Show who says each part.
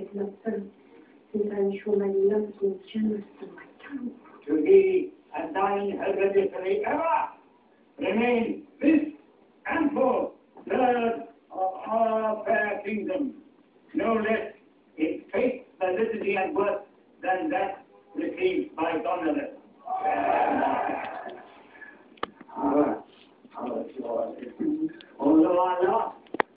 Speaker 1: with my son, since I'm sure my love will generous to my tongue.
Speaker 2: To be and thine hereditary ever remain this ample third of our fair kingdom, no less in faith, validity, and worth than that received by Donald.